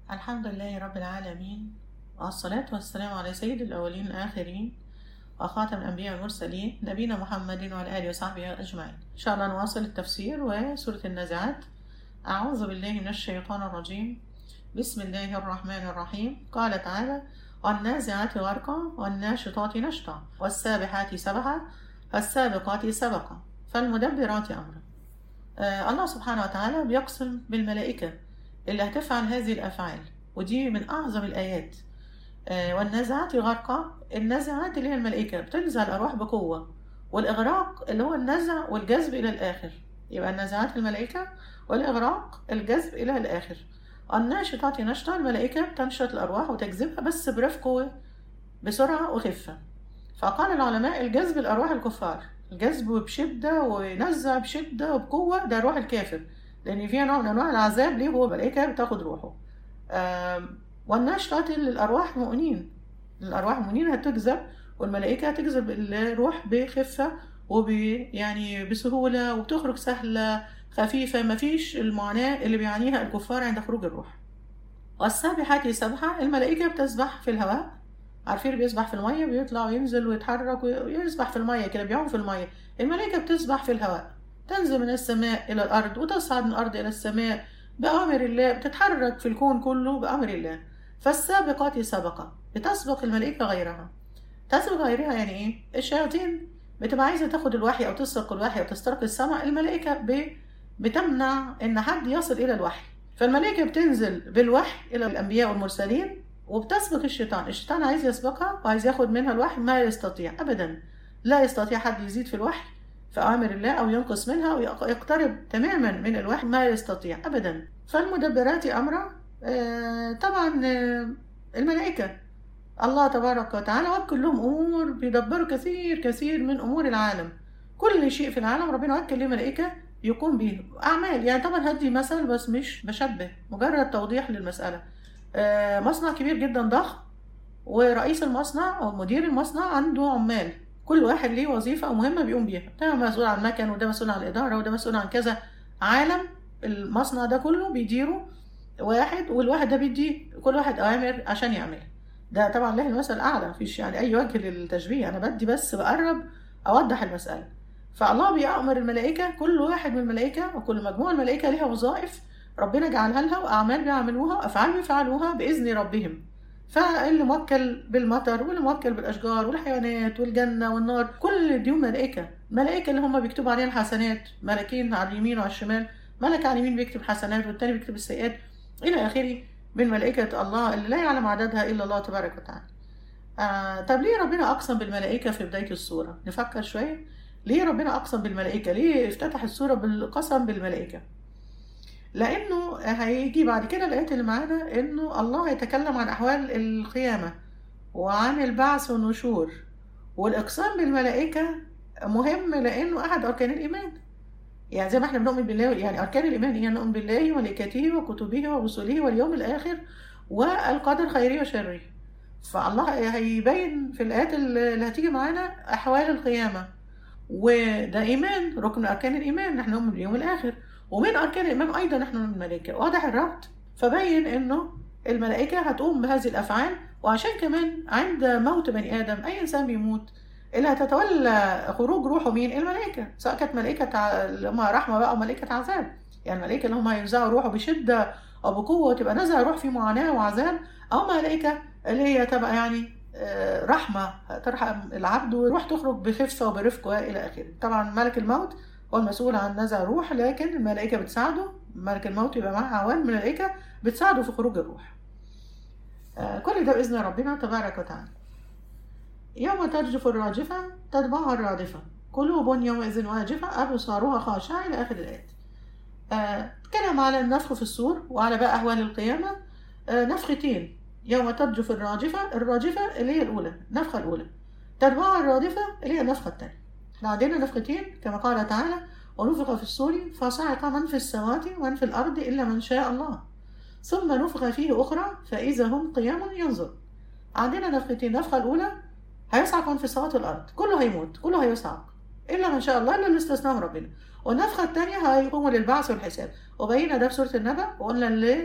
الحمد لله رب العالمين، والصلاة والسلام على سيد الأولين والآخرين وخاتم الأنبياء والمرسلين نبينا محمد وعلى آله وصحبه أجمعين. إن شاء الله نواصل التفسير وسورة النازعات. أعوذ بالله من الشيطان الرجيم. بسم الله الرحمن الرحيم. قال تعالى: والنازعات غرقا والناشطات نشطا والسابحات سبحا فالسابقات سبقا فالمدبرات أمرا. الله سبحانه وتعالى بيقسم بالملائكة اللي هتفعل هذه الأفعال، ودي من أعظم الآيات. والنازعات غرقا، النازعات اللي هي الملائكة بتنزع الأرواح بقوة، والإغراق اللي هو النزع والجذب إلى الآخر. يبقى النازعات الملائكة، والإغراق الجذب إلى الآخر. الناشطات نشطا، الملائكة بتنشط الأرواح وتجذبها بس برفق بسرعة وخفة. فقال العلماء: الجذب الأرواح الكفار، الجذب بشدة وينزع بشدة وبقوة، ده روح الكافر، لأن فيها نوع من أنواع العذاب ليه، هو ملائكة بتاخد روحه. والنشطات للأرواح المؤمنين، الأرواح المؤمنين هتجذب، والملائكة هتجذب الروح بخفة يعني بسهولة، وبتخرج سهلة خفيفة، مفيش المعاناة اللي بيعانيها الكفار عند خروج الروح. والسابحات سبحة، الملائكة بتسبح في الهواء، عارفين بيسبح في المية، بيطلع وينزل ويتحرك ويسبح في المية كده، بيعوم في المية. الملائكة بتسبح في الهواء، تنزل من السماء إلى الأرض وتصعد من الأرض إلى السماء بأمر الله، بتتحرك في الكون كله بأمر الله. فالسابقات سبقة، بتسبق الملائكة غيرها. تسبق غيرها يعني إيه؟ الشياطين بتبقى عايزة تاخد الوحي أو تسرق الوحي أو تسترق السماء، الملائكة بتمنع إن حد يصل إلى الوحي. فالملائكة بتنزل بالوحي إلى الأنبياء والمرسلين، وبتسبق الشيطان. الشيطان عايز يسبقها وعايز ياخد منها الوحي، ما يستطيع أبدا، لا يستطيع حد يزيد في الوحي في أوامر الله أو ينقص منها ويقترب تماما من الوحي، ما يستطيع أبدا. فالمدبرات أمرا، طبعا الملائكة الله تبارك وتعالى وكل لهم أمور، بيدبروا كثير كثير من أمور العالم. كل شيء في العالم ربنا وكل له ملائكة يقوم به أعمال. يعني طبعا هدي مثل بس مش بشبه، مجرد توضيح للمسألة. مصنع كبير جدا ضخم، ورئيس المصنع أو مدير المصنع عنده عمال، كل واحد ليه وظيفة أو مهمة بيقوم بيها. ده مسؤول عن المكن، وده مسؤول عن الإدارة، وده مسؤول عن كذا. عالم المصنع ده كله بيديره واحد، والواحد ده بيدي كل واحد أوامر عشان يعملها. ده طبعا له المثل الأعلى، مفيش يعني أي وجه للتشبيه، أنا بدي بس بقرب أوضح المسألة. فالله بيأمر الملائكة، كل واحد من الملائكة وكل مجموعة الملائكة لها وظائف ربنا جعلها لها، وأعمال بيعملوها وأفعال بيفعلوها بإذن ربهم. فاللي موكل بالمطر، واللي موكل بالأشجار والحيوانات والجنة والنار، كل دي ملائكة. الملائكة اللي هم بيكتبوا عليها الحسنات، ملكين على اليمين وعلى الشمال، ملك على اليمين بيكتب الحسنات والتاني بيكتب السيئات إلى آخره من ملائكة الله اللي لا يعلم عددها إلا الله تبارك وتعالى. طب ليه ربنا أقسم بالملائكة في بداية السورة؟ نفكر شوية. ليه ربنا أقسم بالملائكة؟ ليه افتتح السورة بالقسم بالملائكة؟ لأنه هيجي بعد كده الآيات اللي معانا إنه الله يتكلم عن أحوال القيامة وعن البعث والنشور، والإقسام بالملائكة مهم لأنه أحد أركان الإيمان. يعني زي ما احنا بنؤمن بالله، يعني أركان الإيمان هي نؤمن بالله وملائكته وكتبه ورسله واليوم الآخر والقدر خيره وشره. فالله هيبين في الآيات اللي هتيجي معانا أحوال القيامة، وده إيمان، ركن من أركان الإيمان نحن نؤمن باليوم الآخر. ومن أركان الإيمان أيضا نحن نؤمن بالملائكة. واضح الربط؟ فبين إنه الملائكة هتقوم بهذه الأفعال. وعشان كمان عند موت بني آدم، أي إنسان بيموت، اللي هتتولى خروج روحه مين؟ الملائكة، سواء كانت ملائكة اللي هم رحمة بقى أو ملائكة عذاب. يعني الملائكة اللي هم هينزعوا روحه بشدة أو بقوة تبقى نزع روح في معاناة وعذاب، أو ملائكة اللي هي تبقى يعني رحمة ترحم العبد وروح تخرج بخفة وبرفق وإلى آخره. طبعا ملك الموت هو المسؤول عن نزع الروح، لكن الملائكة بتساعده. ملك الموت يبقى معاه عوان ملائكة بتساعده في خروج الروح. كل ده بإذن ربنا تبارك وتعالى. يوم ترجف الراجفة تتبعها الرادفة قلوب يومئذ واجفة أبصارها خاشعة إلى آخر الآيات. تكلم على النفخ في الصور وعلى بقى أهوال القيامة. نفختين، يوم ترجف الراجفة، الراجفة اللي هي الأولى، النفخة الأولى، تتبعها الرادفة اللي هي النفخة الثانية. احنا عندنا نفختين كما قال تعالى: ونفخ في الصور فصعق من في السماوات ومن في الأرض إلا من شاء الله ثم نفخ فيه أخرى فإذا هم قيام ينظر. عندنا نفختين، النفخة الأولى هيصعق من في السماوات والأرض، كله هيموت، كله هيصعق إلا من شاء الله، إلا اللي استثناه ربنا. والنفخة الثانية هيقوموا للبعث والحساب، وبينا ده في سورة النبأ. وقلنا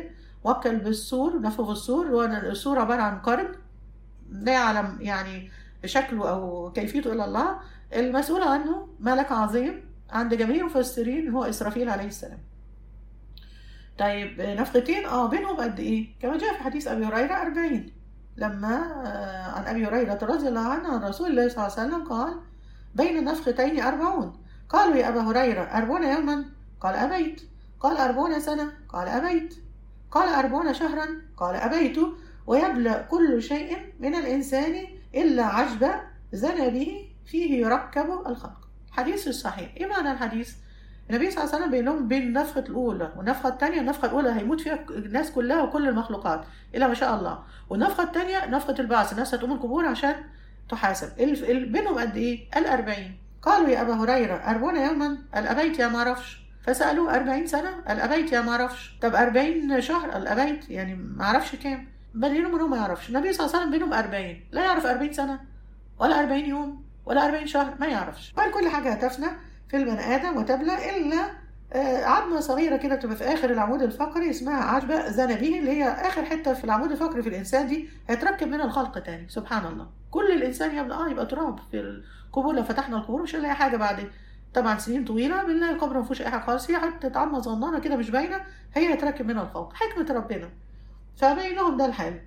موكل بالسور، نفخ السور. والسور عبارة عن قرن لا يعلم يعني شكله أو كيفيته إلا الله، المسؤول عنه ملك عظيم عند جميع المفسرين هو إسرافيل عليه السلام. طيب نفختين بينهم قد إيه؟ كما جاء في حديث أبي هريرة 40. لما عن أبي هريرة رضي الله عنه عن رسول الله صلى الله عليه وسلم قال: بين النفختين 40. قالوا: يا أبا هريرة 40 يوما؟ قال: أبيت. قال: 40 سنة؟ قال: أبيت. قال: 40 شهرا؟ قال: أبيت. ويبلى كل شيء من الإنسان إلا عجب زنى به فيه يركب الخلق. حديث الصحيح. إيه معنى الحديث؟ النبي صلى الله عليه وسلم بيقول لهم بين النفخة الأولى والنفخة الثانية، النفخة الأولى هيموت فيها الناس كلها وكل المخلوقات إلا ما شاء الله، والنفخة الثانية نفخة البعث، الناس هتقوم القبور عشان تحاسب. بينهم قد إيه؟ قال 40. قالوا: يا أبا هريرة 40 يوما؟ قال: أبيت يا ما أعرفش. فسألوه: 40 سنة؟ قال: أبيت يا ما أعرفش. طب 40 شهر؟ قال: أبيت، يعني ما أعرفش كام. بينهم إنه ما يعرفش. النبي صلى الله عليه وسلم بينهم 40، لا يعرف 40 سنة ولا 40 يوم ولا 40 شهر، ما يعرفش. قال: كل حاجة هتفنى في البني آدم وتبلى إلا عظمة صغيرة كده تبقى في آخر العمود الفقري اسمها عجبة زنبيه، اللي هي آخر حتة في العمود الفقري في الإنسان، دي هيتركب منها الخلق تاني. سبحان الله. كل الإنسان يبقى تراب في القبور. لو فتحنا القبور مش هنلاقي حاجة بعد طبعا سنين طويلة، بنلاقي القبر ما فيهوش أي حاجة خالص، هي حتة عظمة صغننة كده مش باينة، هي هيتركب منها الخلق، حكمة ربنا. فبين لهم ده الحال.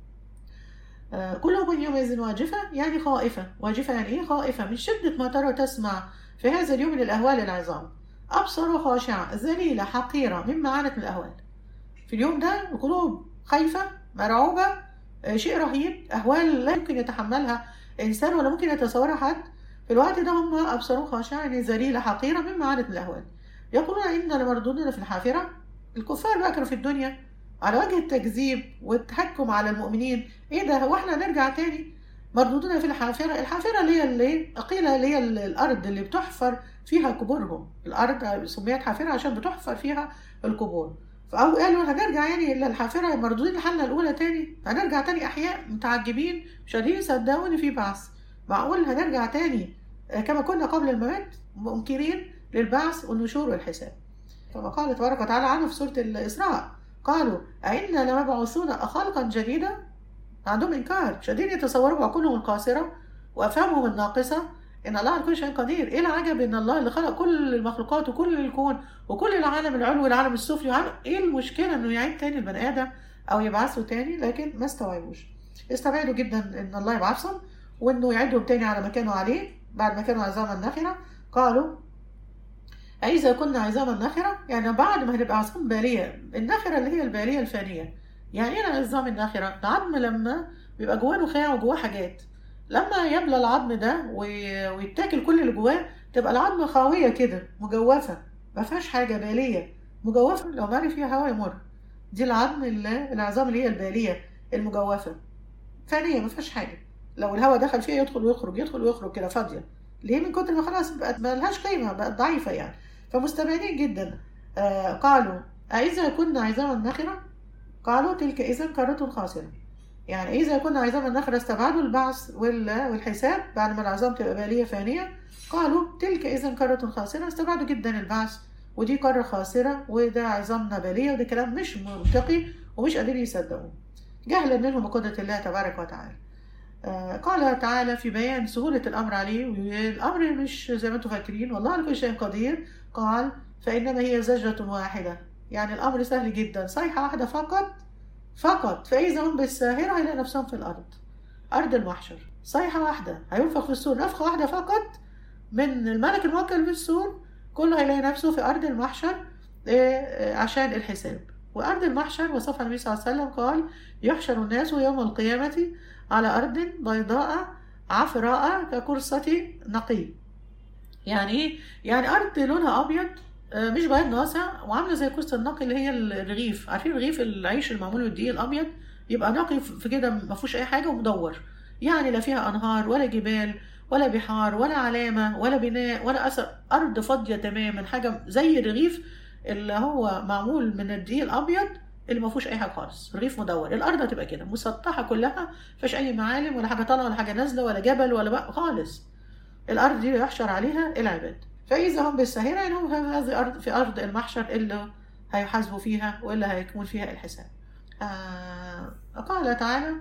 قلوب يومئذ واجفة، يعني خائفة. واجفة يعني إيه؟ خائفة من شدة ما ترى تسمع في هذا اليوم من الأهوال العظام. أبصر خاشعة ذليلة حقيرة مما عانت من الأهوال. في اليوم ده القلوب خايفة مرعوبة، شيء رهيب، أهوال لا يمكن يتحملها إنسان ولا ممكن يتصورها حد. في الوقت ده هم أبصروا خاشعة يعني ذليلة حقيرة مما عانت من الأهوال. يقولون: إن لمردودون في الحافرة. الكفار بقى كانوا في الدنيا على وجه التكذيب والتحكم على المؤمنين. إيه ده؟ هو إحنا نرجع تاني؟ مردودون في الحافرة. الحافرة اللي قيل اللي هي الأرض اللي بتحفر فيها قبورهم. الأرض سميت حافرة عشان بتحفر فيها القبور. فأو قالوا: هنرجع يعني إلا الحافرة، مردودين الحلة الأولى تاني، هنرجع تاني أحياء متعجبين مش قادرين يصدقوا إن في بعث. معقول هنرجع تاني كما كنا قبل الممات، منكرين للبعث والنشور والحساب. كما قال تبارك وتعالى عنه في سورة الإسراء: قالوا: أئنا لمبعوثون خلقا جديدا. عندهم إنكار، مش قادرين يتصوروا بعقولهم القاصرة وأفهامهم الناقصة إن الله على كل شيء قدير. إيه العجب إن الله اللي خلق كل المخلوقات وكل الكون وكل العالم العلوي والعالم السفلي، إيه المشكلة إنه يعيد تاني البني آدم أو يبعثه تاني؟ لكن ما استوعبوش، استبعدوا جدا إن الله يبعثهم وإنه يعيدهم تاني على ما كانوا عليه بعد ما كانوا عظاما نخرة. قالوا: أإذا كنا عظاما نخرة؟ يعني بعد ما هنبقى عظام بالية. النخرة اللي هي البالية الفانية. يعني ايه العظام الناخرة؟ العظم لما بيبقى جواه نخاع وجواه حاجات، لما يبلى العظم ده ويتاكل كل اللي جواه تبقى العظم خاوية كده مجوفة، ما فيهاش حاجة، بالية مجوفة، لو ماري فيها هواء يمر. دي العظام اللي هي البالية المجوفة فانية، ما فيهاش حاجة، لو الهواء دخل فيها يدخل ويخرج يدخل ويخرج كده، فاضية. ليه؟ من كتر ما خلاص بقت ما لهاش قيمة، بقت ضعيفة يعني، فمستبعدين جدا. قالوا: أإذا كنا عظاما ناخرة؟ قالوا: تلك إذا كرة خاسرة. يعني إذا كنا عظاما نخرة استبعدوا البعث والحساب بعد ما العظام تبقى بالية فانية. قالوا: تلك إذا كرة خاسرة، استبعدوا جدا البعث، ودي قارة خاسرة وده عظامنا بالية، وده كلام مش منطقي ومش قادرين يصدقوه، جهلا منهم بقدرة الله تبارك وتعالى. قال تعالى في بيان سهولة الأمر عليه، والأمر مش زي ما انتم فاكرين، والله على كل شيء قدير. قال: فإنما هي زجرة واحدة. يعني الأمر سهل جدا، صيحة واحدة فقط فإذا هم بالساهرة هيلاقي نفسهم في الأرض، أرض المحشر. صيحة واحدة هينفخ في السور، نفخة واحدة فقط من الملك الموكل بالسور، كله هيلاقي نفسه في أرض المحشر عشان الحساب. وأرض المحشر وصفها النبي صلى الله عليه وسلم قال: يحشر الناس يوم القيامة على أرض بيضاء عفراء ككرسة نقي. يعني إيه؟ يعني أرض لونها أبيض مش بيض ناصع وعاملة زي كرسة النقي اللي هي الرغيف. عارفين رغيف العيش المعمول بالدقيق الأبيض؟ يبقى نقي في كده، ما فيهوش أي حاجة ومدور، يعني لا فيها أنهار ولا جبال ولا بحار ولا علامة ولا بناء ولا أثر، أرض فاضية تماما، حاجة زي الرغيف اللي هو معمول من الدقيق الأبيض اللي ما فيهوش أي حاجة خالص، رغيف مدور. الأرض هتبقى كده مسطحة كلها، ما فيهاش أي معالم ولا حاجة طالعة ولا حاجة نازلة ولا جبل ولا بقى خالص. الأرض دي يحشر عليها العباد، فإذا هم بالساهرة إنهم هذه أرض في أرض المحشر اللي هيحاسبوا فيها واللي هيكون فيها الحساب. قال تعالى: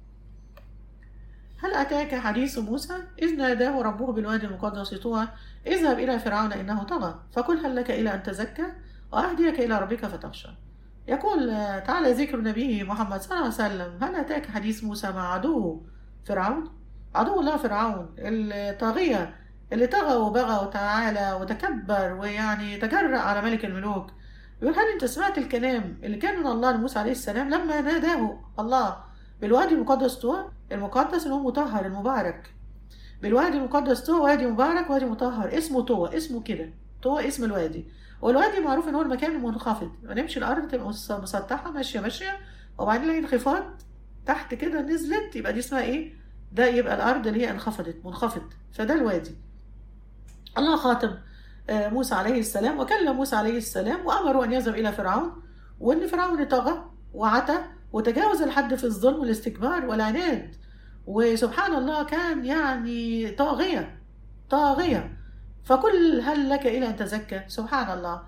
هل أتاك حديث موسى إذ ناداه ربه بالوادي المقدس طوى اذهب إلى فرعون إنه طغى فقل هل لك إلى أن تزكى وأهديك إلى ربك فتخشى. يقول تعالى ذكر نبيه محمد صلى الله عليه وسلم: هل أتاك حديث موسى مع عدو فرعون، عدو الله فرعون الطاغية اللي طغى وبغى وتعالى وتكبر ويعني تجرأ على ملك الملوك. يقول: هل أنت سمعت الكلام اللي كان من الله لموسى عليه السلام لما ناداه الله بالوادي المقدس طوى؟ المقدس اللي هو مطهر المبارك. بالوادي المقدس طوى، وادي مبارك وادي مطهر، اسمه طوى، اسمه كده طوى اسم الوادي. والوادي معروف ان هو المكان المنخفض، ما نمشي الارض تبقى مسطحه ماشيه ماشيه وبعدين نلاقي انخفاض تحت كده نزلت، يبقى دي اسمها ايه؟ ده يبقى الارض اللي هي انخفضت منخفض، فده الوادي. الله خاطب موسى عليه السلام وكلم موسى عليه السلام وامره ان يذهب الى فرعون، وان فرعون طغى وعتى وتجاوز الحد في الظلم والاستكبار والعناد، وسبحان الله كان يعني طاغية طاغية. فقل هل لك إلى أن تزكى. سبحان الله.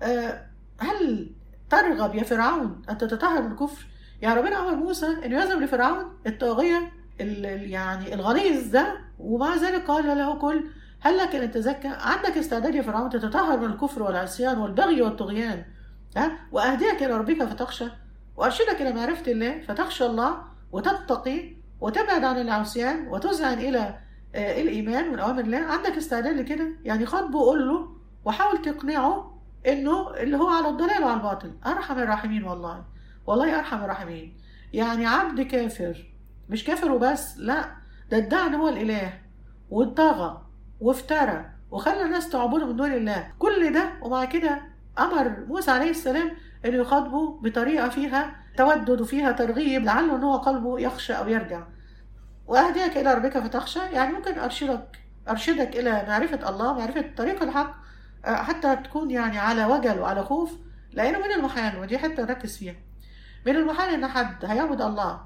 هل ترغب يا فرعون أن تتطهر من الكفر؟ يعني ربنا أمر موسى أنه يذهب لفرعون الطاغية يعني الغليظ ده، ومع ذلك قال له: قل هل لك أن تزكى؟ عندك استعداد يا فرعون تتطهر من الكفر والعصيان والبغي والطغيان، وأهديك إلى ربك فتخشى، وأرشدك إلى معرفة الله فتخشى الله وتتقي وتبعد عن العصيان وتذعن إلى الإيمان من أوامر الله. عندك استعداد لكده؟ يعني خاطبه وقول له وحاول تقنعه إنه اللي هو على الضلال وعلى الباطل. أرحم الراحمين، والله والله أرحم الراحمين. يعني عبد كافر، مش كافر وبس، لا ده ادعى إن هو الإله واتطغى وافترى وخلى الناس تعبده من دون الله، كل ده ومع كده أمر موسى عليه السلام إنه يخاطبه بطريقة فيها تودد وفيها ترغيب لعله إن هو قلبه يخشى أو يرجع. وأهديك إلى ربك فتخشى، يعني ممكن أرشدك إلى معرفة الله، معرفة طريق الحق، حتى تكون يعني على وجل وعلى خوف، لأنه من المحال، ودي حتى نركز فيها، من المحال إن حد هيعبد الله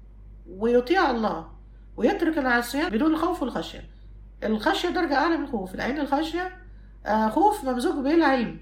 ويطيع الله ويترك العصيان بدون الخوف والخشية. الخشية درجة أعلى من الخوف، لأن الخشية خوف ممزوج به العلم.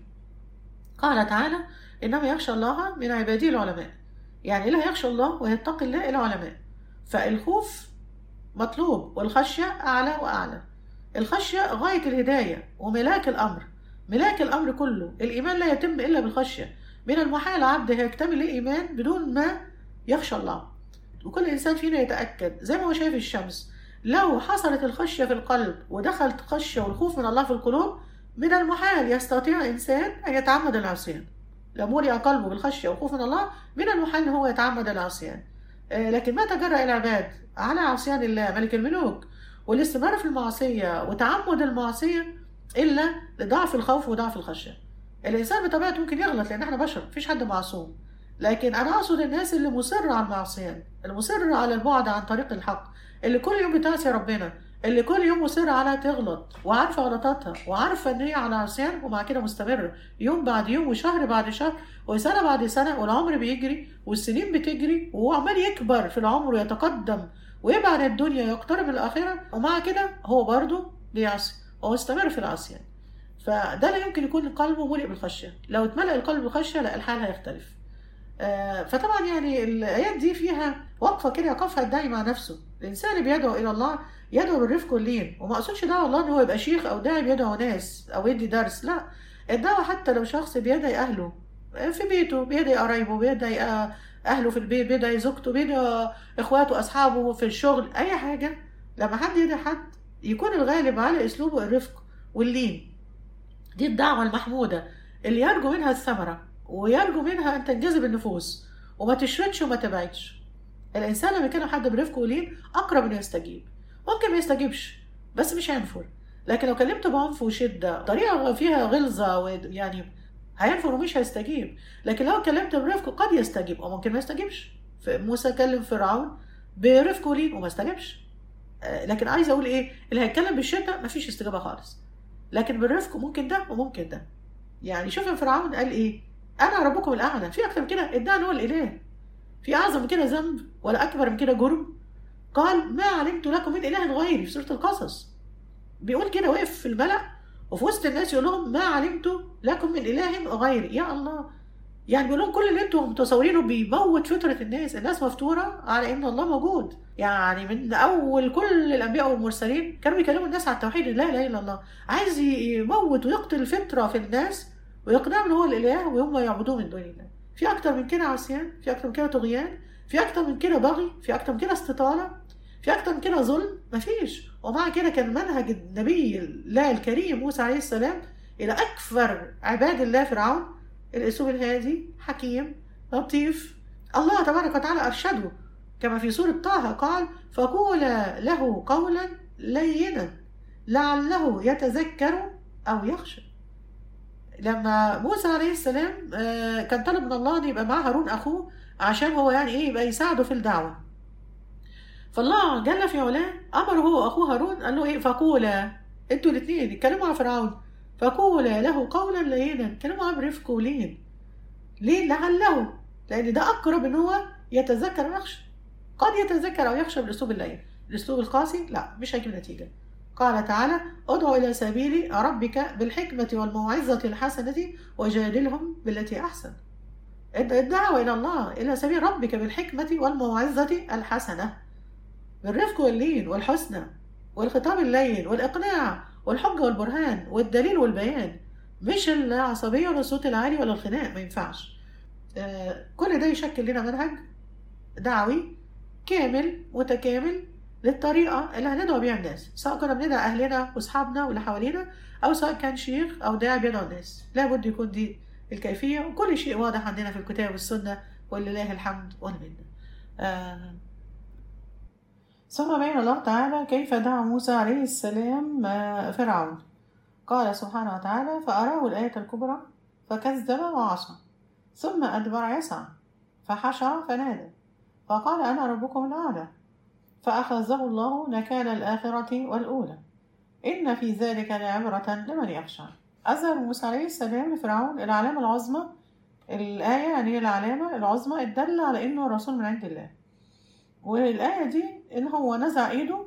قال تعالى: إنما يخشى الله من عباده العلماء. يعني اللي هيخشى الله ويتقي الله العلماء. فالخوف مطلوب والخشية أعلى وأعلى. الخشية غاية الهداية وملاك الأمر، ملاك الأمر كله. الإيمان لا يتم إلا بالخشية. من المحال عبد هيكتمل الإيمان بدون ما يخشى الله. وكل إنسان فينا يتأكد زي ما هو شايف الشمس، لو حصلت الخشية في القلب ودخلت خشية والخوف من الله في القلوب، من المحال يستطيع إنسان أن يتعمد العصيان. لو ملئ قلبه بالخشية والخوف من الله، من المحال أن هو يتعمد العصيان. لكن ما تجرأ العباد على عصيان الله ملك الملوك والاستمرار في المعصية وتعمد المعصية إلا لضعف الخوف وضعف الخشية. الإنسان بطبيعته ممكن يغلط، لأن احنا بشر، مفيش حد معصوم. لكن أنا أقصد الناس اللي مصرة على المعصية، المصرة على البعد عن طريق الحق، اللي كل يوم بتعصي ربنا، اللي كل يوم مصرة على تغلط وعارفة غلطاتها وعارفة إن هي على عصيان، ومع كده مستمرة يوم بعد يوم وشهر بعد شهر وسنة بعد سنة، والعمر بيجري والسنين بتجري وهو عمال يكبر في العمر ويتقدم ويبعد الدنيا يقترب من الآخرة، ومع كده هو برضه بيعصي وهو مستمر في العصيان. فده لا يمكن يكون قلبه ملئ بالخشية. لو اتملأ القلب بالخشية لا، الحال هيختلف. فطبعا يعني الآيات دي فيها وقفة كده يقفها الداعي مع نفسه. الإنسان اللي بيدعو إلى الله يدعو بالرفق واللين، وما أقصدش دعوة الله إن هو يبقى شيخ أو داعي بيدعو ناس أو يدي درس، لا. الدعوة حتى لو شخص بيدعي أهله في بيته، بيدعي قرايبه، بيدعي أهله في البيت، بيدعي زوجته، بيدعي إخواته أصحابه في الشغل، أي حاجة. لما حد يدعي حد يكون الغالب على أسلوبه الرفق واللين. دي الدعوة المحمودة اللي يرجو منها الثمرة ويرجو منها أن تنجذب النفوس وما تشردش وما تبعدش. الإنسان لما يكلم حد برفق ولين أقرب إنه يستجيب. ممكن ما يستجيبش بس مش هينفر، لكن لو كلمته بعنف وشدة طريقة فيها غلظة يعني هينفر ومش هيستجيب. لكن لو كلمته برفق قد يستجيب أو ممكن ما يستجيبش. موسى كلم فرعون برفق ولين وما استجابش. لكن عايز أقول إيه؟ اللي هيتكلم بالشدة مفيش استجابة خالص، لكن بالرفق ممكن ده وممكن ده. يعني شوف فرعون قال إيه؟ أنا ربكم الأعلى. في أكتر من كده؟ ادعى هو الإله. في أعظم من كده ذنب ولا أكبر من كده جرم؟ قال: ما علمت لكم من إله غيري في سورة القصص. بيقول كده، وقف في الملأ وفي وسط الناس يقول لهم: ما علمت لكم من إله غيري. يا الله، يعني بيقول لهم كل اللي انتم متصورينه بيموت فطرة الناس مفطورة على ان الله موجود. يعني من اول كل الانبياء والمرسلين كانوا بيكلموا الناس على التوحيد، لا اله الا الله. عايز يموت ويقتل الفطرة في الناس ويقنعهم ان هو الاله وهم يعبدوه من دون الله. في اكتر من كده عصيان، في اكتر من كده طغيان، في اكتر من كده بغي، في اكتر من كده استطالة، في اكتر من كده ظلم، مفيش. ومع كده كان منهج النبي الله الكريم موسى عليه السلام الى اكثر عباد الله فرعون الاسلوب الهادي حكيم لطيف. الله تبارك وتعالى ارشده كما في سورة طه قال فقولا له قولا لينا لعله يتذكر او يخشى. لما موسى عليه السلام كان طلب من الله ان يبقى معاه هارون اخوه عشان هو يعني ايه يبقى يساعده في الدعوه، فالله جل في علاه امره هو واخوه هارون قال له ايه فقولا، انتوا الاثنين اتكلموا مع فرعون، فقولا له قولا لينا، اتكلموا معاه برفق ولين. ليه؟ لعله، لان ده اقرب ان هو يتذكر ويخشى. قد يتذكر او يخشى بالاسلوب اللين، الاسلوب القاسي لا مش هيجيب نتيجه. قال تعالى ادعو الى سبيل ربك بالحكمه والموعظه الحسنه وجادلهم بالتي احسن. الدعوه الى الله الى سبيل ربك بالحكمه والموعظه الحسنه، بالرفق واللين والحسنى والخطاب اللين والإقناع والحجة والبرهان والدليل والبيان، مش العصبية ولا الصوت العالي ولا الخناق، ما ينفعش. كل ده يشكل لنا منهج دعوي كامل متكامل للطريقة اللي هندعو بيها الناس، سواء كنا بندعو أهلنا وأصحابنا واللي حوالينا أو سواء كان شيخ أو داعي بيدعو الناس. لابد يكون دي الكيفية، وكل شيء واضح عندنا في الكتاب والسنة ولله الحمد والمنة. ثم بين الله تعالى كيف دعا موسى عليه السلام فرعون. قال سبحانه وتعالى فأراه الآية الكبرى فكذب وعصى ثم أدبر يسعى فحشر فنادى فقال أنا ربكم الأعلى فأخذه الله نكال الآخرة والأولى إن في ذلك لعبرة لمن يخشى. أظهر موسى عليه السلام لفرعون العلامة العظمى، الآية يعني العلامة العظمى الدالة على إنه رسول من عند الله. والآية دي إن هو نزع إيده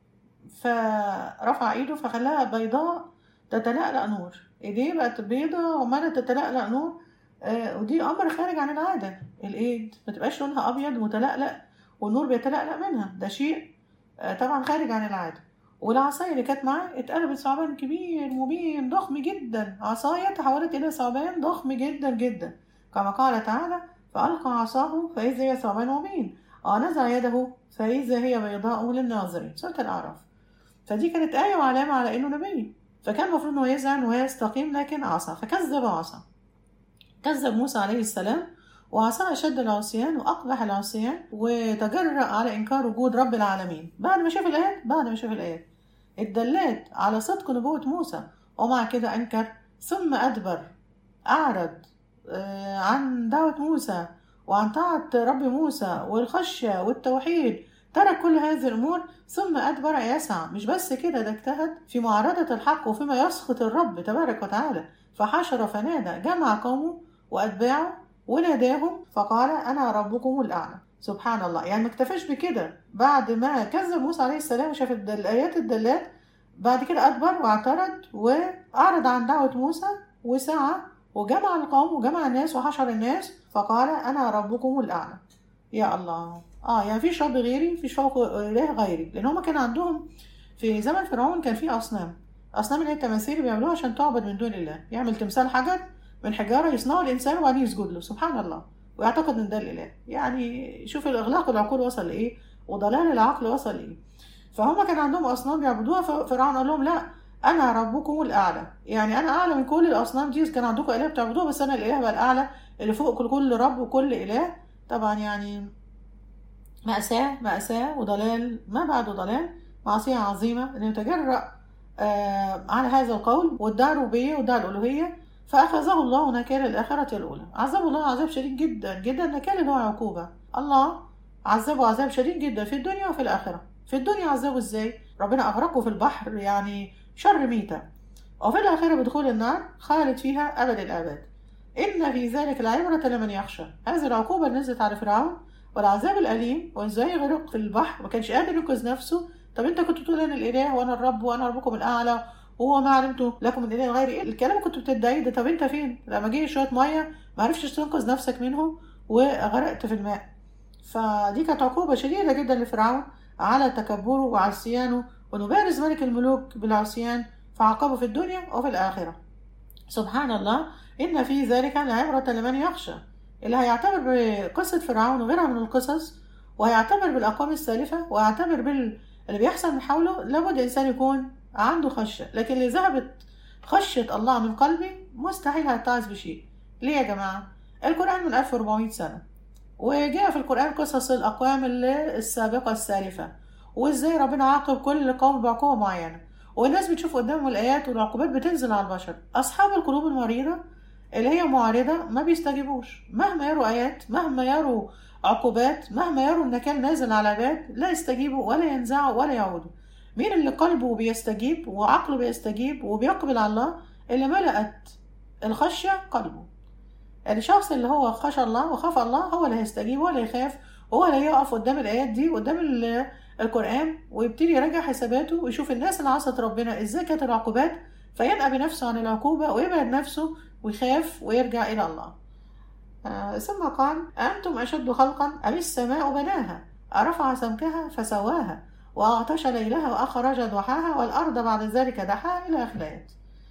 فرفع إيده فخلاها بيضاء تتلألأ نور، إيديه بقت بيضاء ومالها تتلألأ نور. ودي أمر خارج عن العادة، الإيد ما تبقاش لونها أبيض متلألأ والنور بيتلألأ منها، ده شيء طبعا خارج عن العادة. والعصاية اللي كانت معاه اتقلبت ثعبان كبير مبين ضخم جدا، عصاية تحولت إلى ثعبان ضخم جدا جدا كما قال تعالى فألقى عصاه فإذا هي ثعبان مبين نزع يده فإذا هي بيضاء للناظرين، سورة الأعراف. فدي كانت آية وعلامة على إنه نبي، فكان المفروض إنه يزعل ويستقيم، لكن عصى فكذب وعصى. كذب موسى عليه السلام وعصى أشد العصيان وأقبح العصيان وتجرأ على إنكار وجود رب العالمين بعد ما شاف الآيات الدلات على صدق نبوة موسى، ومع كده أنكر ثم أدبر، أعرض عن دعوة موسى وعن طاعة رب موسى والخشية والتوحيد، ترك كل هذه الأمور ثم أدبر يسعى. مش بس كده، ده اجتهد في معارضة الحق وفيما يسخط الرب تبارك وتعالى، فحشر فنادى، جمع قومه وأتباعه وناداهم فقال أنا ربكم الأعلى. سبحان الله، يعني ما اكتفاش بكده، بعد ما كذب موسى عليه السلام وشاف الآيات الدلات بعد كده أدبر واعترض وأعرض عن دعوة موسى وسعى وجمع القوم وجمع الناس وحشر الناس فقال أنا ربكم الأعلى. يا الله، يعني فيش رب غيري، مفيش فوق إله غيري، لأن هما كان عندهم في زمن فرعون كان في أصنام اللي هي التماثيل بيعملوها عشان تعبد من دون الله، يعمل تمثال حجر من حجارة يصنعه الإنسان وبعدين يسجد له سبحان الله ويعتقد إن ده الإله. يعني شوف الإغلاق العقول وصل لإيه وضلال العقل وصل لإيه. فهم كان عندهم أصنام بيعبدوها، فرعون قال لهم لا أنا ربكم الأعلى، يعني أنا أعلى من كل الأصنام دي، كان عندكم إله بتعبدوها بس أنا الإله بقى الأعلى اللي فوق كل رب وكل إله. طبعا يعني مأساة وضلال ما بعده ضلال، معصية عظيمة أن يتجرأ على هذا القول وادعى الربوبية وادعى الألوهية، فأخذه الله نكال الآخرة الأولى. عذبه الله عذاب شديد جدا جدا، نكال اللي هو عقوبة، الله عذبه عذاب شديد جدا في الدنيا وفي الآخرة. في الدنيا عذبه ازاي؟ ربنا أغرقه في البحر يعني شر ميتة، وفي الآخرة بدخول النار خالد فيها أبد الآباد. إن في ذلك العبرة لمن يخشى. هذه العقوبة اللي نزلت على فرعون والعذاب الأليم وإزاي غرق في البحر ما كانش قادر ينقذ نفسه. طب أنت كنت بتقول أنا الإله وأنا الرب وأنا ربكم الأعلى وهو ما علمت لكم من إله غيري، إيه الكلام كنت بتدعيه ده؟ طب أنت فين؟ لما جه شوية مية معرفتش تنقذ نفسك منه وغرقت في الماء. فدي كانت عقوبة شديدة جدا لفرعون على تكبره وعصيانه، وانه بارز ملك الملوك بالعصيان، فعاقبه في الدنيا وفي الآخرة. سبحان الله، إن في ذلك لعبرة لمن يخشى. اللي هيعتبر بقصة فرعون وغيرها من القصص، وهيعتبر بالأقوام السالفة، وهيعتبر باللي بيحصل من حوله، لابد إنسان يكون عنده خشية. لكن اللي ذهبت خشية الله من قلبي مستحيل هيتعظ بشيء. ليه يا جماعة؟ القرآن من 1400 سنة، وجاء في القرآن قصص الأقوام السابقة السالفة، وإزاي ربنا عاقب كل قوم بعقوبة معينة، والناس بتشوف قدامهم الآيات والعقوبات بتنزل على البشر. أصحاب القلوب المريضة اللي هي معارضة ما بيستجيبوش، مهما يروا آيات، مهما يروا عقوبات، مهما يروا النكال نازل على العباد، لا يستجيبوا ولا ينزعوا ولا يعودوا. مين اللي قلبه بيستجيب وعقله بيستجيب وبيقبل على الله؟ اللي ملأت الخشية قلبه. الشخص اللي هو خشى الله وخاف الله هو اللي هيستجيب ولا يخاف، وهو اللي يقف قدام الآيات دي قدام القرآن، ويبتدي يراجع حساباته ويشوف الناس اللي عصت ربنا ازاي كانت العقوبات، فينقى بنفسه عن العقوبة ويبعد نفسه ويخاف ويرجع إلى الله. ثم قال: أنتم أشد خلقا أم السماء بناها أرفع سمكها فسواها وأغطش ليلها وأخرج ضحاها والأرض بعد ذلك دحاها إلى آخر الآيات.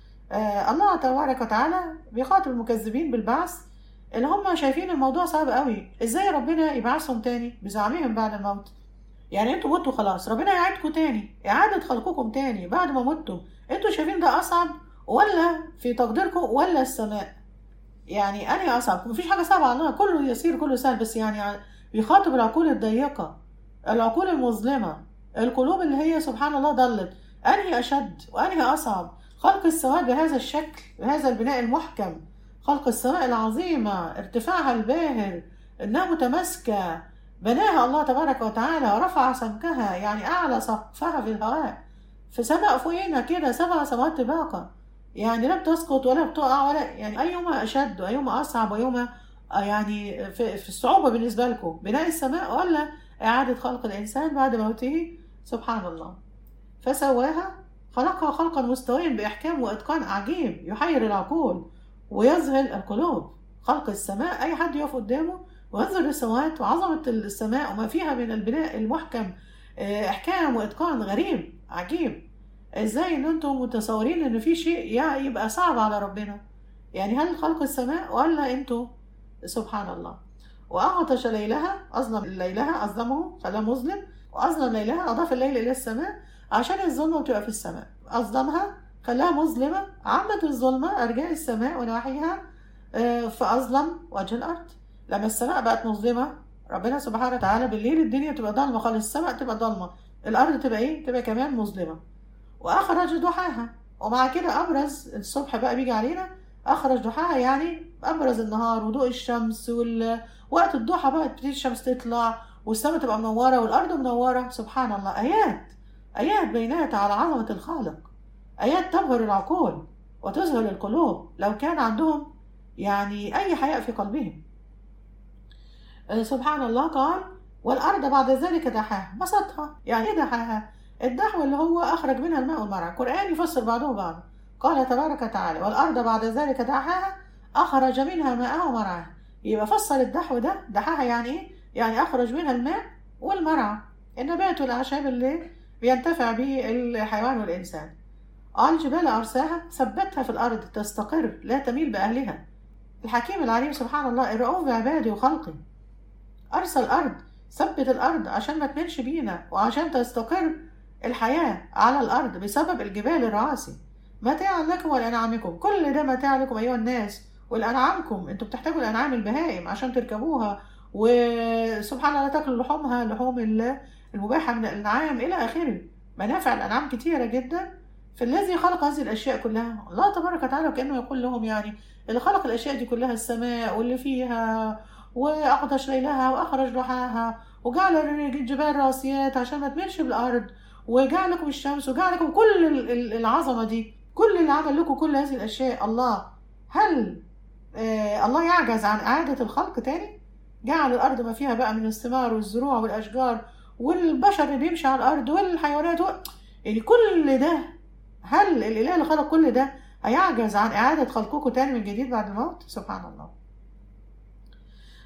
الله تبارك وتعالى بيخاطب المكذبين بالبعث اللي هم شايفين الموضوع صعب قوي. ازاي ربنا يبعثهم تاني بزعمهم بعد الموت؟ يعني انتوا متوا خلاص، ربنا يعيدكم تاني، إعادة خلقكم تاني بعد ما متوا. انتوا شايفين ده أصعب ولا في تقديركم ولا السماء؟ يعني أنهي أصعب؟ مفيش حاجة صعبة على الله، كله يسير كله سهل، بس يعني بيخاطب العقول الضيقة، العقول المظلمة، القلوب اللي هي سبحان الله ضلت. أنهي أشد وأنهي أصعب؟ خلق السماء بهذا الشكل، بهذا البناء المحكم، خلق السماء العظيمة، ارتفاعها الباهر، إنها متماسكة، بناها الله تبارك وتعالى، رفع سمكها يعني أعلى سقفها في الهواء، في سماء فوقنا كده 7 سماوات طباقة، يعني لا بتسقط ولا بتقع ولا يعني أيهما أشد وأيهما أصعب وأيهما يعني في الصعوبة بالنسبة لكم، بناء السماء ولا إعادة خلق الإنسان بعد موته؟ سبحان الله. فسواها، خلقها خلقا مستويا بإحكام وإتقان عجيب يحير العقول ويذهل القلوب. خلق السماء أي حد يقف قدامه وينظر للسماوات وعظمة السماء وما فيها من البناء المحكم، إحكام وإتقان غريب عجيب. إزاي إن أنتم متصورين إن في شيء يبقى صعب على ربنا؟ يعني هل خلق السماء ولا أنتم؟ سبحان الله. وأغطش ليلها، أظلم ليلها، أظلمه خلاه مظلم، وأظلم ليلها أضاف الليل إلى السماء عشان الظلمة بتبقى في السماء، أظلمها خلاها مظلمة، عمت الظلمة أرجاء السماء ونواحيها، فأظلم وجه الأرض. لما السماء بقت مظلمة، ربنا سبحانه وتعالى بالليل الدنيا تبقى ضلمة خالص، السماء تبقى ضلمة، الأرض تبقى إيه؟ تبقى كمان مظلمة. وأخرج ضحاها، ومع كده أبرز الصبح بقى بيجي علينا، أخرج ضحاها يعني أبرز النهار وضوء الشمس، وقت الضحى بقى تبتدي الشمس تطلع والسماء تبقى منورة والأرض منورة. سبحان الله، آيات آيات بينات على عظمة الخالق، آيات تبهر العقول وتذهل القلوب لو كان عندهم يعني أي حياء في قلبهم. سبحان الله. قال: والأرض بعد ذلك دحاها، بسطها. يعني إيه دحاها؟ الدحو اللي هو أخرج منها الماء والمرعى. القرآن يفسر بعضه بعض. قال تبارك وتعالى: والأرض بعد ذلك دحاها أخرج منها ماءها ومرعاها. يبقى فسر الدحو ده، دحاها يعني إيه؟ يعني أخرج منها الماء والمرعى، النبات والأعشاب اللي بينتفع به الحيوان والإنسان. قال: الجبال أرساها، ثبتها في الأرض تستقر لا تميل بأهلها. الحكيم العليم سبحان الله، الرؤوف بعباده وخلقه، أرسل الأرض، ثبت الأرض عشان ما تميلش بينا وعشان تستقر الحياة على الأرض بسبب الجبال الرواسي. متاعا لكم ولأنعامكم، كل ده متاع لكم أيها الناس ولأنعامكم. انتوا بتحتاجوا الأنعام البهائم عشان تركبوها، وسبحان الله تاكلوا لحومها، لحوم المباحة من الأنعام إلى آخره. منافع الأنعام كتيرة جدا. فالذي خلق هذه الأشياء كلها الله تبارك وتعالى، وكأنه يقول لهم يعني اللي خلق الأشياء دي كلها السماء واللي فيها، وأغطش ليلها وأخرج ضحاها، وجعل الجبال راسيات عشان ما تميلش بالأرض، وجعل لكم الشمس، وجعل لكم كل العظمة دي، كل اللي عمل لكم كل هذه الأشياء الله. هل الله يعجز عن إعادة الخلق تاني؟ جعل الأرض ما فيها بقى من الثمار والزروع والأشجار والبشر اللي بيمشي على الأرض والحيوانات يعني كل ده، هل الإله اللي خلق كل ده هيعجز عن إعادة خلقكم تاني من جديد بعد الموت؟ سبحان الله.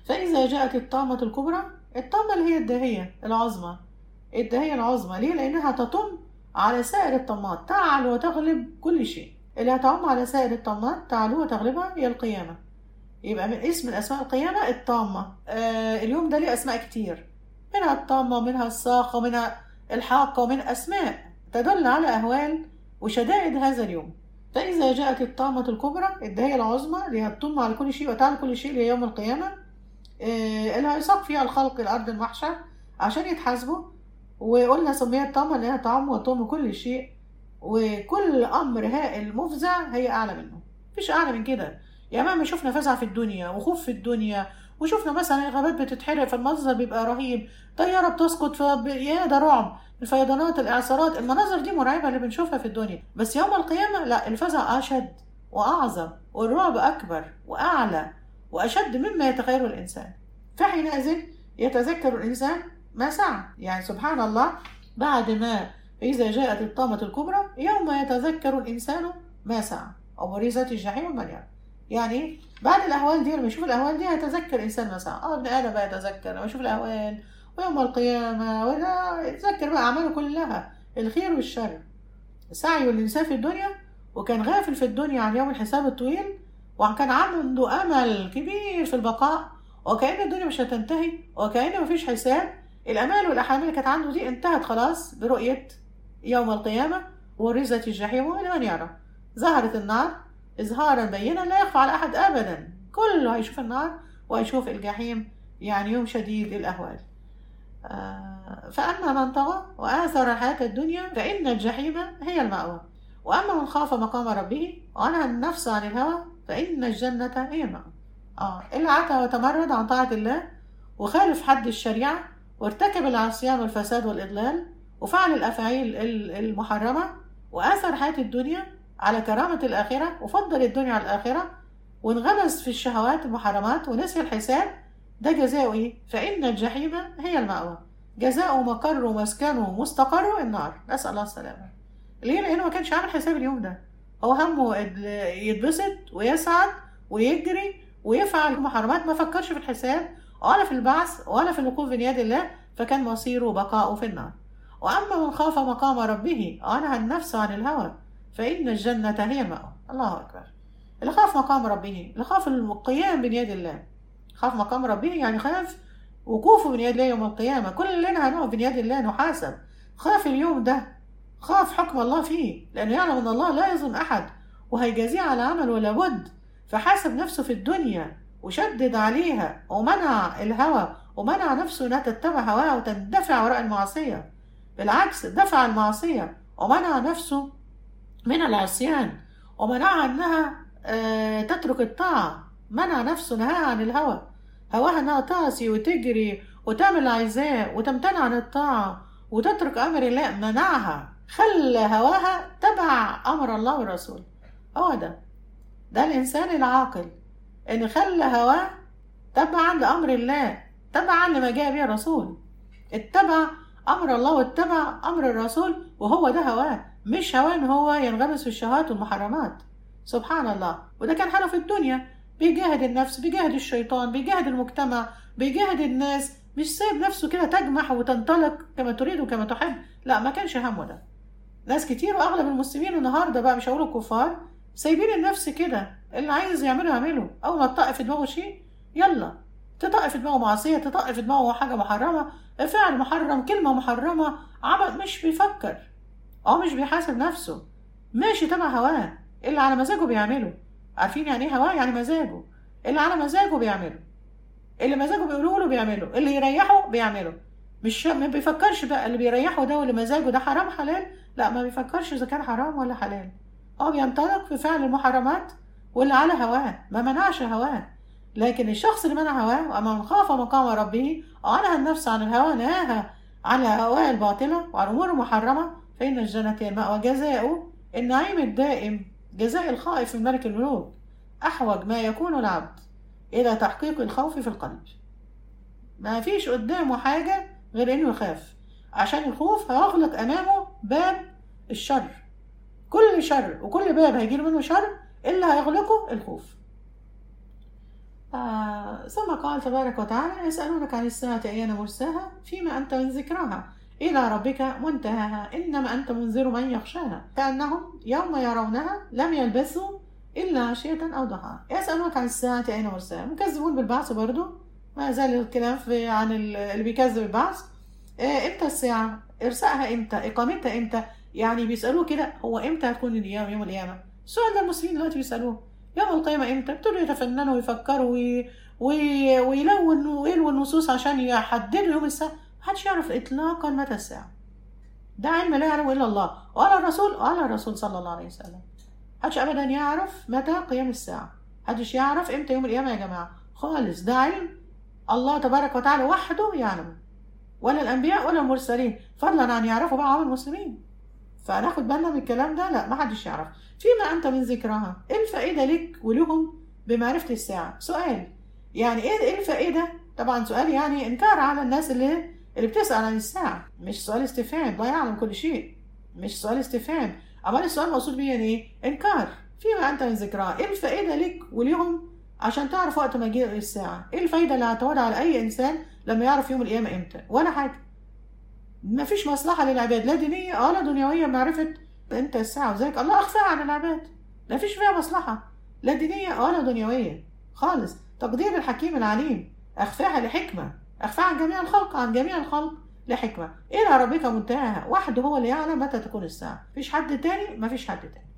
فإذا جاءت الطامة الكبرى، الطامة اللي هي الداهية العظمى، الداهية العظمى ليه؟ لأنها تطم على سائر الطمات، تعلو وتغلب كل شيء. اللي هتعم على سائر الطمات تعلو وتغلبها هي القيامة. يبقى من اسم الأسماء القيامة الطامة. اليوم ده ليه أسماء كتير، منها الطامة ومنها الصاخة ومنها الحاقة، ومن أسماء تدل على أهوال وشدائد هذا اليوم. فإذا جاءت الطامة الكبرى، الداهية العظمى اللي هتطم على كل شيء وتعلى كل شيء ليوم القيامة، اللي هيساق فيها الخلق الأرض المحشر عشان يتحاسبوا. وقلنا سميت طامة لأنها تعم وتطم كل شيء، وكل أمر هائل مفزع هي أعلى منه، مفيش أعلى من كده. يعني مهما شفنا فزع في الدنيا وخوف في الدنيا، وشفنا مثلا غابات بتتحرق فالمنظر بيبقى رهيب، طيارة بتسقط يا ده رعب، الفيضانات، الإعصارات، المناظر دي مرعبة اللي بنشوفها في الدنيا. بس يوم القيامة لا، الفزع أشد وأعظم، والرعب أكبر وأعلى وأشد مما يتخيله الإنسان. فحينئذ يتذكر الإنسان ما سعى. يعني سبحان الله، بعد ما إذا جاءت الطامة الكبرى يوم يتذكر الإنسان ما سعى، أو برزت الجحيم لمن يرى. يعني بعد الأهوال دي، لما يشوف الأهوال دي هيتذكر الإنسان ما سعى. ابن آدم بقى يتذكر لما يشوف الأهوال ويوم القيامة، ولا يتذكر بقى أعماله كلها، الخير والشر. سعي الإنسان في الدنيا، وكان غافل في الدنيا عن يوم الحساب الطويل، وكان عنده أمل كبير في البقاء، وكأن الدنيا مش هتنتهي، وكأن مفيش حساب. الأمال والأحلام اللي كانت عنده دي انتهت خلاص برؤية يوم القيامة، ورزت الجحيم لمن يرى. ظهرت النار إظهارا بينا لا يخفى على أحد أبدا، كله هيشوف النار وهيشوف الجحيم. يعني يوم شديد الأهوال. فأما من طغى وآثر الحياة الدنيا فإن الجحيم هي المأوى، وأما من خاف مقام ربه ونهى النفس عن الهوى فإن الجنة هي المأوى. اللي عتى وتمرد عن طاعة الله وخالف حد الشريعة وارتكب العصيان والفساد والإضلال وفعل الأفعال المحرمة وآثر حياة الدنيا على كرامة الآخرة وفضل الدنيا على الآخرة وانغمس في الشهوات المحرمات ونسي الحساب، ده جزاؤه إيه؟ فإن الجحيم هي المأوى، جزاؤه مقر ومسكنه مستقره النار، نسأل الله السلامة. ليه؟ لأنه ما كانش عامل حساب اليوم ده، هو همه يتبسط ويسعد ويجري ويفعل المحرمات، ما فكرش في الحساب ولا في البعث ولا في الوقوف بين يد الله، فكان مصيره وبقاؤه في النار. وأما من خاف مقام ربه ونهى النفس عن الهوى فإن الجنة هي المأوى. الله أكبر. اللي خاف مقام ربه، اللي خاف القيام بين يد الله، خاف مقام ربه يعني خاف وقوفه بين يد الله يوم القيامة، كلنا هنقف بين يد الله نحاسب. خاف اليوم ده، خاف حكم الله فيه، لأنه يعلم أن الله لا يظلم أحد وهيجازيه على عمل ولا بد. فحاسب نفسه في الدنيا وشدد عليها ومنع الهوى ومنع نفسه أنها تتبع هواها وتندفع وراء المعصية، بالعكس دفع المعصية ومنع نفسه من العصيان ومنعها أنها تترك الطاعة، منع نفسه نهاها عن الهوى، هواها أنها تعصي وتجري وتعمل عايزاه وتمتنع عن الطاعة وتترك أمر الله، منعها، خلى هواها تبع أمر الله والرسول. ده الإنسان العاقل، إن خلى هواه تبعا لأمر الله، تبعا لما جاء به الرسول، اتبع أمر الله واتبع أمر الرسول، وهو ده هواه، مش هواه إن هو ينغمس في الشهوات والمحرمات. سبحان الله. وده كان حاله في الدنيا، بيجاهد النفس، بيجاهد الشيطان، بيجاهد المجتمع، بيجاهد الناس، مش سايب نفسه كده تجمح وتنطلق كما تريد وكما تحب، لا، ما كانش همه ده. ناس كتير وأغلب المسلمين النهاردة بقى، مش هقول الكفار، سايبين النفس كده، اللي عايز يعمله أول ما تطق في دماغه شيء يلا، تطق في دماغه معصية، تطق في دماغه حاجة محرمة، فعل محرم، كلمة محرمة، عمل، مش بيفكر أو مش بيحاسب نفسه، ماشي تبع هواه، اللي على مزاجه بيعمله. عارفين يعني ايه هواه؟ يعني مزاجه، اللي على مزاجه بيعمله، اللي مزاجه بيقوله له بيعمله، اللي يريحه بيعمله، مش ما بيفكرش بقى اللي بيريحه ده واللي مزاجه ده حرام حلال، لا، ما بيفكرش إذا كان حرام ولا حلال، بينطلق في فعل المحرمات واللي على هواه، ما منعش هواه. لكن الشخص اللي منع هواه، وأما من خاف مقام ربه ونهى النفس عن الهوى، نهاها عن هواه الباطلة وعن أمور محرمة، فإن الجنة هي المأوى، جزاؤه النعيم الدائم، جزاء الخائف من ملك الملوك. أحوج ما يكون العبد إلى تحقيق الخوف في القلب، ما فيش قدامه حاجة غير إنه يخاف، عشان الخوف هيغلق أمامه باب الشر، كل شر وكل باب هيجيله منه شر اللي هيغلقه الخوف. ثم قال تبارك وتعالى: يسألونك عن الساعة أيان مرساها فيما أنت من ذكراها إلى ربك منتهاها إنما أنت منذر من يخشاها كأنهم يوم يرونها لم يلبثوا إلا عشية أو ضحاها. يسألونك عن الساعة أين مرساها، مكذبون بالبعث برضو، ما زال الكلام عن اللي بيكذب البعث. إمتى الساعة؟ إرسائها إمتى؟ إقامتها إمتى؟ يعني بيسألوه كده، هو إمتى هتكون القيامة؟ يوم القيامة. السؤال ده المسلمين دلوقتي بيسألوه، يوم القيامة إمتى؟ ابتدوا يتفننوا ويفكروا ويلونوا ويلووا النصوص عشان يحددوا يوم الساعة. محدش يعرف إطلاقا متى الساعة، ده علم لا يعلمه إلا الله وعلى الرسول صلى الله عليه وسلم. محدش أبدا يعرف متى قيام الساعة، محدش يعرف إمتى يوم القيامة يا جماعة خالص، ده علم الله تبارك وتعالى وحده يعلم، ولا الأنبياء ولا المرسلين، فضلا عن يعرفوا بقى عام المسلمين. فناخد بالنا من الكلام ده، لا محدش يعرف. فيما أنت من ذكرها، إيه الفائدة لك ولهم بمعرفة الساعة؟ سؤال، يعني إيه الفائدة؟ طبعا سؤال يعني إنكار على الناس اللي بتسأل عن الساعة، مش سؤال استفهام، لا يعلم كل شيء، مش سؤال استفهام. أما السؤال مقصود بيه يعني إيه؟ إنكار. فيما أنت من ذكرها، إيه الفائدة لك وليهم عشان تعرف وقت ما يجي الساعة؟ إيه الفائدة اللي هتعود على أي إنسان لما يعرف يوم القيامة إمتى؟ ولا حاجة. مفيش مصلحة للعباد، لا دينية ولا دنيوية معرفة إمتى الساعة، وذلك الله أخفاها عن العباد، مفيش فيها مصلحة لا دينية ولا دنيوية خالص. تقدير الحكيم العليم، أخفاها لحكمة، أخفاها عن جميع الخلق لحكمة. إلى ربك منتهاها، وحده هو اللي يعلم متى تكون الساعة، مفيش حد تاني، مفيش حد تاني.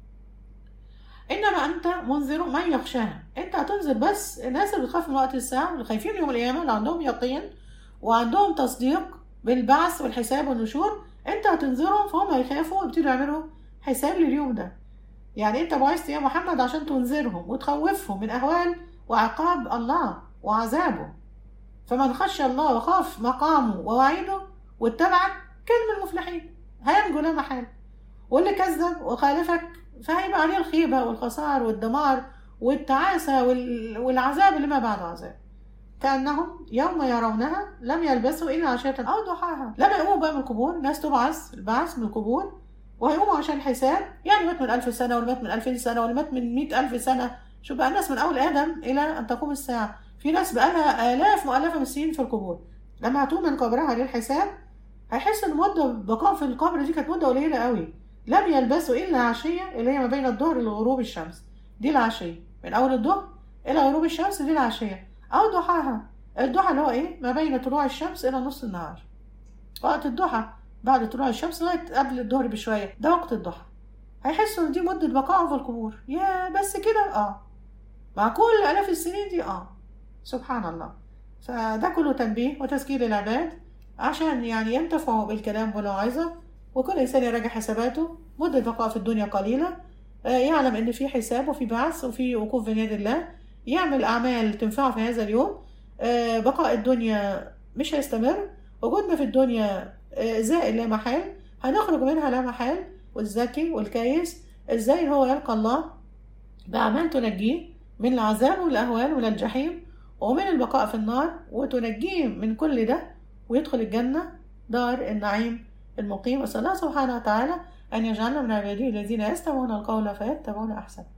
إنما أنت منذر من يخشاها، أنت هتنذر بس الناس اللي بتخاف من وقت الساعة، اللي خايفين يوم القيامة، اللي عندهم يقين وعندهم تصديق بالبعث والحساب والنشور. أنت هتنذرهم فهم يخافوا ويبتدوا يعملوا حساب لليوم ده. يعني أنت بعثت يا محمد عشان تنذرهم وتخوفهم من أهوال وعقاب الله وعذابه. فمن خشى الله وخاف مقامه ووعيده واتبعك كان من المفلحين، هينجو لا محال. واللي كذب وخالفك فهيبقى عليه الخيبة والخسار والدمار والتعاسة والعذاب اللي ما بعده عذاب. كأنهم يوم يرونها لم يلبسوا إلا عشية أو ضحاها. لما يقوموا بقى من القبور، ناس تبعث البعث من القبور وهيقوموا عشان حساب، يعني مات من 1000 سنة ولا مات من 2000 سنة ولا مات من 100,000 سنة. شوف بقى الناس من أول آدم إلى أن تقوم الساعة، في ناس بقى لها آلاف مؤلفة من السنين في القبور. لما هتقوم من قبرها للحساب هيحس إن مدة بقاء في القبر دي كانت مدة قليلة قوي. لم يلبسوا إلا عشية، اللي هي ما بين الظهر لغروب الشمس، دي العشية، من أول الظهر إلى غروب الشمس دي العشية، أو ضحاها. الضحى اللي هو إيه؟ ما بين طلوع الشمس إلى نص النهار، وقت الضحى بعد طلوع الشمس لغاية قبل الظهر بشوية، ده وقت الضحى. هيحسوا إن دي مدة بقائهم في القبور. يا بس كده؟ مع كل آلاف السنين دي؟ سبحان الله. فده كله تنبيه وتذكير للعباد عشان يعني ينتفعوا بالكلام والموعظة، وكل إنسان يراجع حساباته. مدة بقاء في الدنيا قليلة، يعلم إن في حساب وفي بعث وفي وقوف بين يد الله، يعمل أعمال تنفعه في هذا اليوم. بقاء الدنيا مش هيستمر، وجودنا في الدنيا زائل لا محال، هنخرج منها لا محال. والذكي والكيس ازاي هو يلقى الله بأعمال تنجيه من العذاب والأهوال ومن الجحيم ومن البقاء في النار، وتنجيه من كل ده ويدخل الجنة دار النعيم المقيم. وصلى الله سبحانه وتعالى أن يجعلنا من عباده الذين يستمعون القول فيتبعون أحسن.